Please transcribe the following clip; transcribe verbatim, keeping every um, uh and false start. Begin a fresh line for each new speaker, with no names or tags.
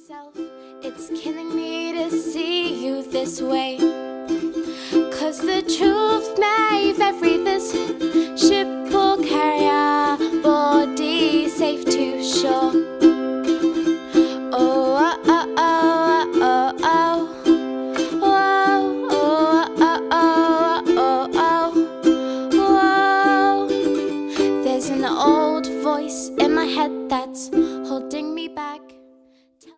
myself, it's killing me to see you this way. Cause the truth may vary, this ship will carry our body safe to shore. Oh, oh, oh, oh, oh, oh, oh, oh, oh, oh, oh. There's an old voice in my head that's